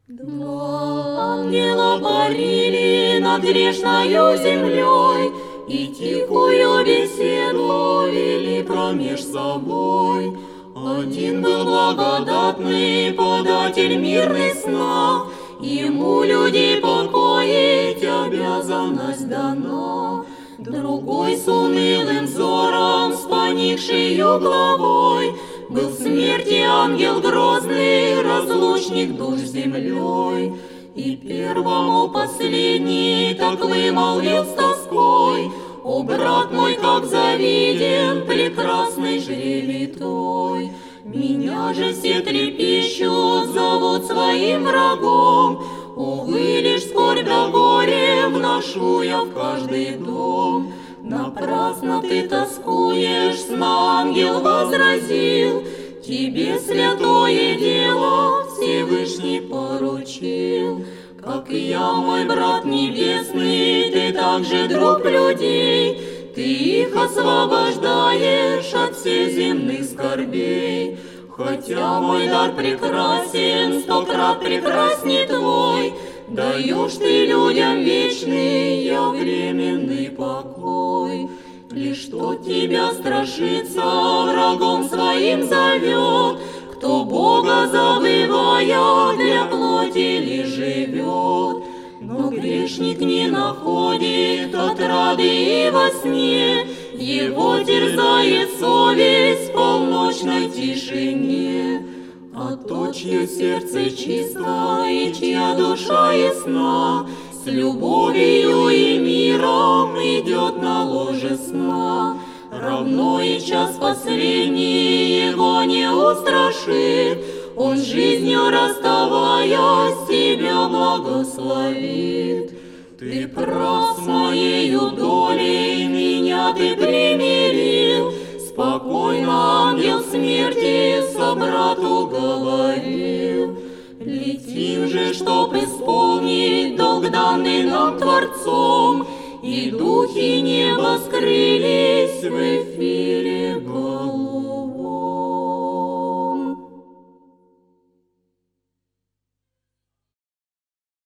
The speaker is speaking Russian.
Два ангела парили над грешною землей, и тихую беседу вели промеж собой. Один был благодатный податель мирный сна, ему людей покоить обязанность дана. Другой с унылым взором, с поникшею главой, был смерти ангел грозный, разлучник душ с землей. И первому последний так вымолвил с тоской: «О, брат мой, как завиден прекрасный жребий твой! Меня же все трепещут, зовут своим врагом. Увы, лишь скорбь да горе вношу я в каждый дом. Напрасно ты тоскуешь, сна ангел возразил, тебе святое дело Всевышний поручил. Как и я, мой брат небесный, ты также друг людей, ты их освобождаешь от всех земных скорбей. Хотя мой дар прекрасен, 100 крат прекрасней твой, даешь ты людям вечный, я временный покой. Лишь тот тебя страшится, врагом своим зовет, кто Бога забывая для плоти лишь живет. Но грешник не находит отрады и во сне, его терзает совесть в полночной тишине. А то, чье сердце чисто и чья душа ясна, с любовью и миром идет на ложе сна. Равно и час последний его не устрашит, он с жизнью расставаясь тебя благословит. Ты прав с моею долей, меня ты примирил, спокойно ангел смерти собрату говорил. Летим же, чтоб исполнить долг, данный нам Творцом, и духи неба скрылись в